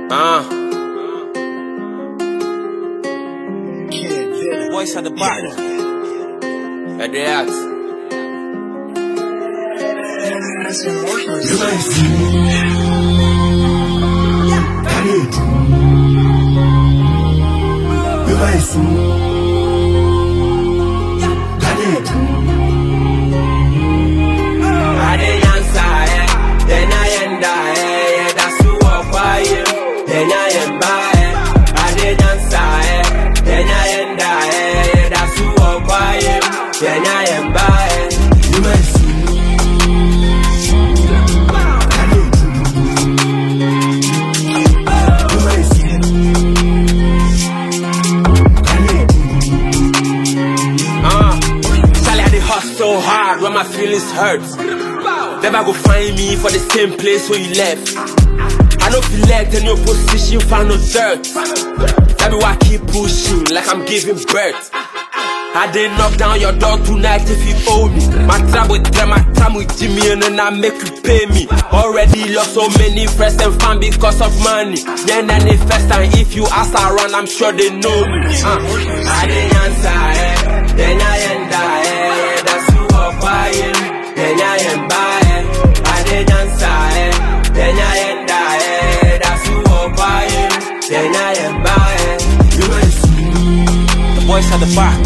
Voice at the back. At the act. So hard when my feelings hurt. Never go find me for the same place where you left. I don't feel like in your position, found no dirt. That be why I keep pushing like I'm giving birth. I did knock down your door tonight if you owe me. My time with them, my time with Jimmy, and then I make you pay me. Already lost so many friends and fans because of money. Then the first time if you ask around, I'm sure they know me. I didn't answer, then I end that's who I'm buying. Then I am buying. I didn't answer, then I end that's who I'm buying. Then I am buying. The boys at the back.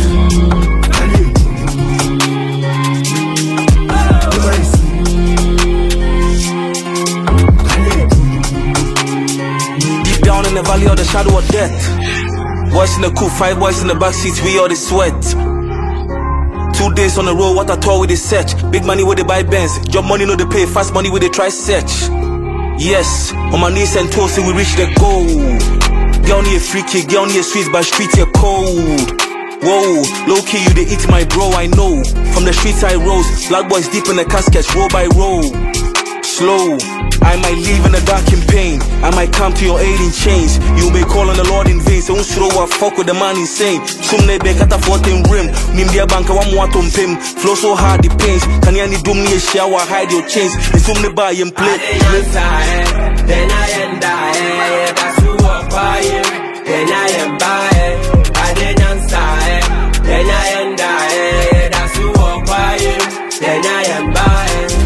Down in the valley of the shadow of death. Boys in the cool, 5 boys in the back seats, we all the sweat. 2 days on the road, what I told with the search. Big money where they buy Benz, job money no they pay, fast money where they try search. Yes, on my knees and toes till we reach the goal. Girl need a free kick, girl need a sweet, but street you're cold. Whoa, low key you they eat my bro, I know. From the streets I rose, black boys deep in the casket, row by row. Slow, I might leave in the dark in pain. I might come to your aid in chains. You may call on the Lord in vain. So throw a fuck with the man insane. Some ne be kata 14 rim. Nimdia banka wa mwato mpim. Flow so hard the pains. Can you dum ni a shower hide your chains? Some ne buy and play. Then I end that's who I'm buying. Then I am buying. I didn't answer. Then I end that's who I'm buying. Then I am buying.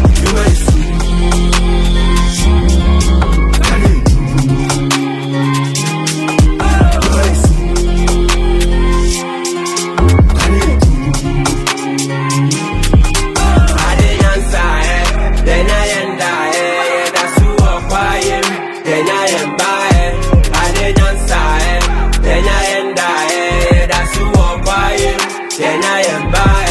Then I am buying. I didn't answer. Then I end that's who I'm buying. Then I am buying.